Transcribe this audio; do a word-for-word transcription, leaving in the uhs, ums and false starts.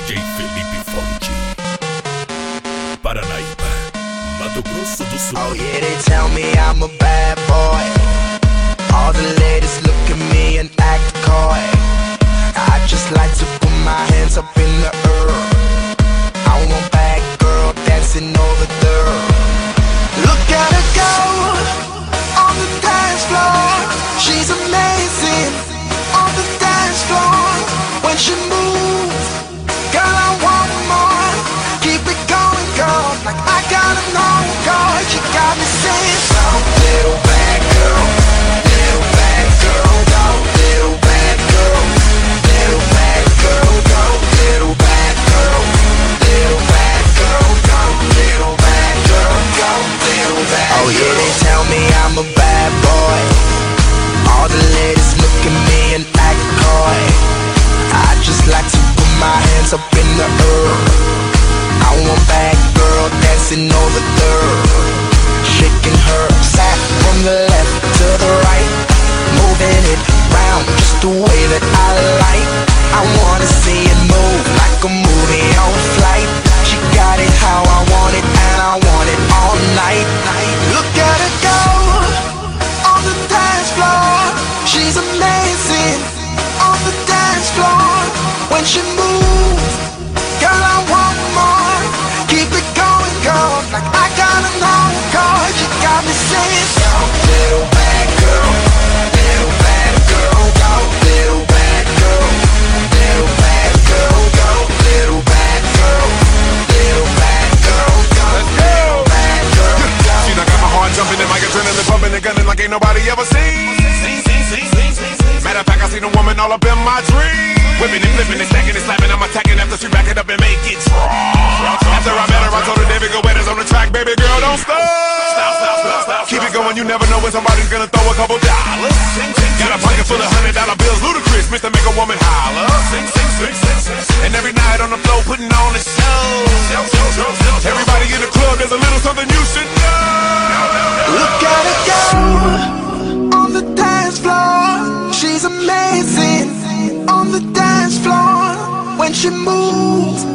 J Felipe Fonte, Paranaíba, Mato Grosso do Sul. Oh yeah, they tell me I'm a bad boy. All the ladies look at me and act coy. I just like to put my hands up in the air. I want bad girl dancing over there. Look at her go on the dance floor. She's amazing on the dance floor. When she moves, girl, I want more. Keep it going, girl, like I gotta know, girl. You got me saying, go, little bad girl, little bad girl, go, little bad girl, little bad girl, go, little bad girl, little bad girl, go, little bad girl, go, little bad girl. Oh yeah, they tell me I'm a bad boy. All the ladies look at me and act coy. I just like to put my hands up in the air. I want bad girl dancing over there, shaking her sack from the left to the right, moving it round just the way that I like. I wanna see it move like a movie on flight. She got it how I want it, and I want it all night. Look at her go on the dance floor. She's amazing on the dance floor. When she moves, girl, I want more. Keep it going, girl, like I gotta know, girl. You got me saying, go, little bad girl, little bad girl, go, little bad girl, little bad girl, go, little bad girl, little bad girl, go, little bad girl, go. She done got my heart jumping and my adrenaline pumping and gunning like ain't nobody ever seen. Matter of fact, I seen a woman all up in my dreams. Whipping and flipping and stacking and slapping, I'm attacking after she back it up and make it strong. After I met her, I told her David Guetta's on the track, baby girl, don't stop. Stop, stop, stop, stop. Keep it going, you never know when somebody's gonna throw a couple dollars. Got a pocket full of hundred dollar bills, ludicrous, Mister Make a Woman holler. And every night on the floor, putting on a show. Everybody in the club, there's a little something you should know. Look at her go on the dance floor. She's amazing on the dance floor. When she moves,